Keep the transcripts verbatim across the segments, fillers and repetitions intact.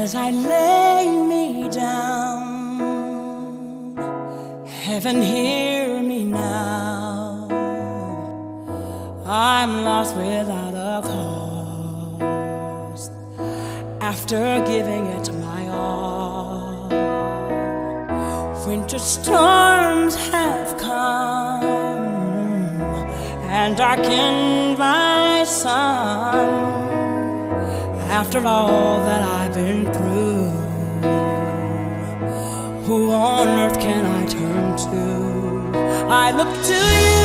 as I lay me down. Heaven, hear me now. I'm lost without a cause. After giving it my all, winter storms have come and darkened my sun. After all that I've been through, who on earth can I turn to? I look to you,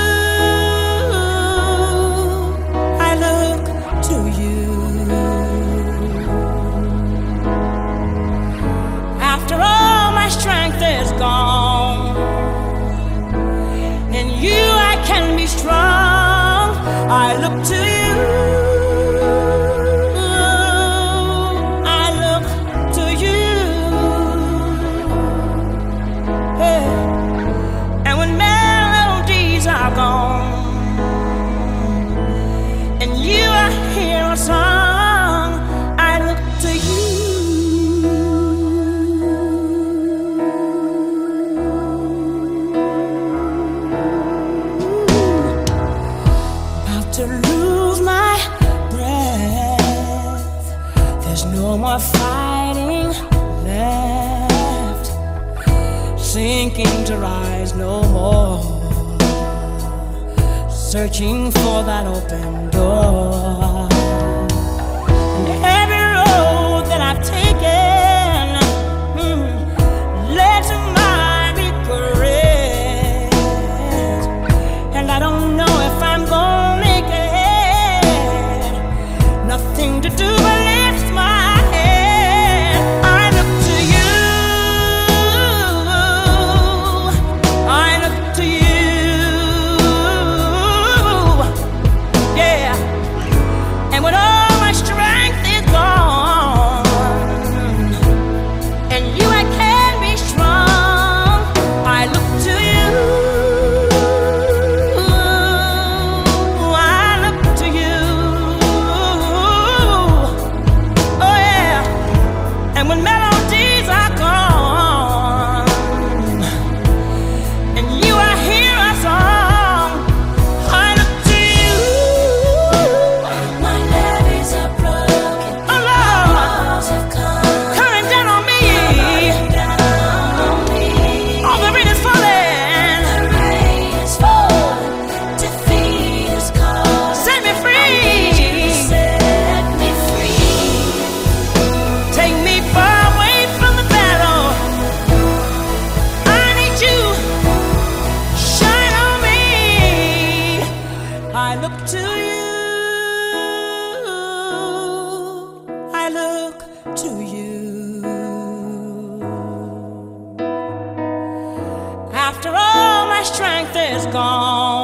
I look to you. After all my strength is gone, in you I can be strong. I look to you. To lose my breath, there's no more fighting left, sinking to rise no more, searching for that open door. And every road that I've taken mm, led to my regret, and I don't know if I'm going to do but lift my head. I look to you, I look to you, yeah. And when all my strength is gone, and you I can be strong, I look to you. When melodies are gone, and you I hear a song, I look to you. My levees are broken, oh Lord, walls have come, coming down on me, coming down on me. All the rain is falling, the rain is falling, defeat is calling. Set me free, set me free. Take me far away from the battle. I need you, shine on me. I look to you, I look to you. After all my strength is gone,